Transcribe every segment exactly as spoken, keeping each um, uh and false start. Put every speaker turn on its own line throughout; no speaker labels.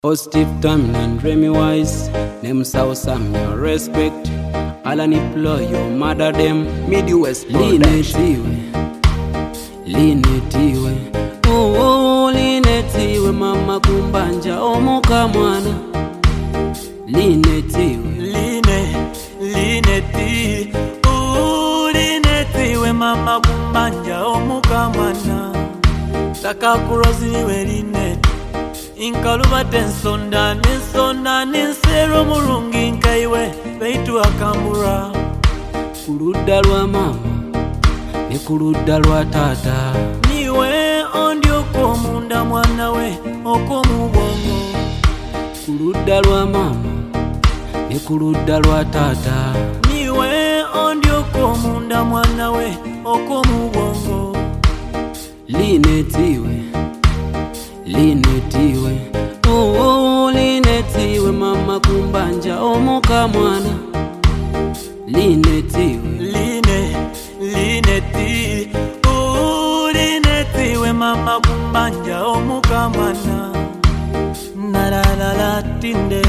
Oh, Steve Tammy and Remy Wise, them South Samuel respect. Alan employ your mother them Midwest Linetiwe, Linetiwe. Oh, oh, Linetiwe, mama kumbanja omuka mwana. Linetiwe,
Line, Lineti. Oh, Linetiwe, mama kumbanja omuka mwana. Taka kuroziniwe Lineti. Inkaluba tensonda, ninsonda, ninsero murungi nkaiwe, beitu akambura.
Kuludda lwa mama, ne kuludda lwa tata.
Niwe ondyoko munda mwana we, oko mubongo.
Kuludda lwa mama, ne kuludda lwa tata.
Niwe ondyoko munda mwana we, oko mubongo.
Linetiwe, Linetiwe. Oh, oh, Linetiwe, mama kumbanja omuka mwana. Linetiwe,
Line, Lineti. Oh, Linetiwe, mama kumbanja omuka mwana. Na la la la tinde,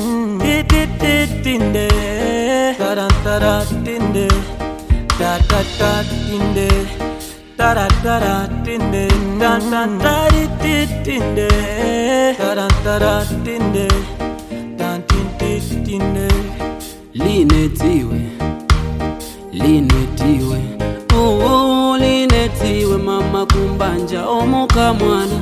titi tinde, tarantara tinde, ta ta ta tinde, tarantara tinde, ta ta ta tinde, tarantara tinde, ta tinte tinde.
Linetiwe, Linetiwe. Oh, oh, Linetiwe, mama kumbanja omuka mwana.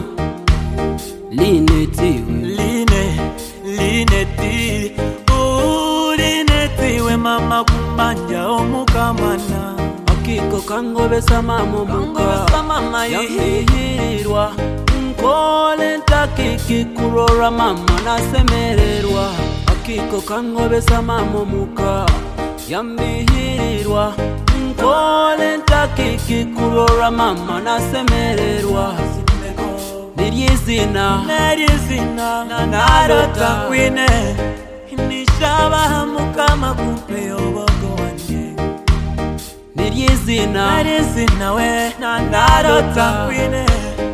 Linetiwe,
Line, Lineti. Oh, Linetiwe, mama kumbanja omuka mwana.
akiko kangobesa mama omuka.
Kangobesa mama
yahihirirwa. Nkole ntakiki kurora mama nasemererwa. Akiko kangobesa mama omuka. Yambihirirwa. Nkole ntakiki kurora mama nasemererwa. Niryizina,
Nerizina, narota kwine. Nishaba mukama kumpe obogo wanje.
Niryizina,
Nerizina we, narota kwine.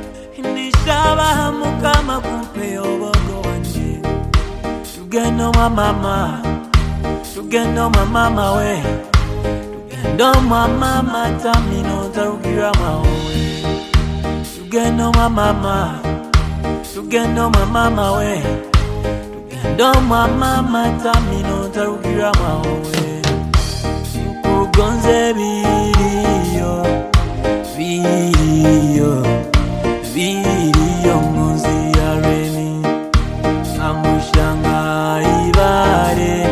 Nishaba mukama kumpe obogo wanje. Tugendo mama, tugendo mama we. Tugendo mama tamino tarugira mawe. Tugendo mama, tugendo mama we. Tugendo mama tamino tarugira mawe. Kugonze video, video, video muzi ya Remy. Amushanga ibare,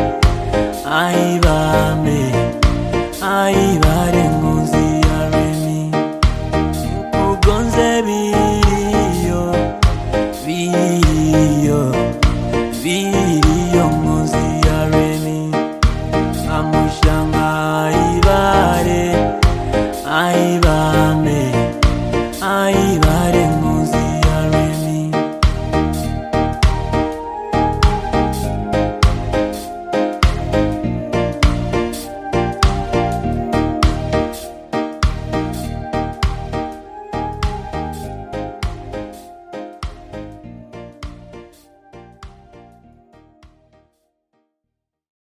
aibame, aibare muzi ya Remy. Kugonze video, video, video muzi ya Remy. Amushanga ibare, aibame.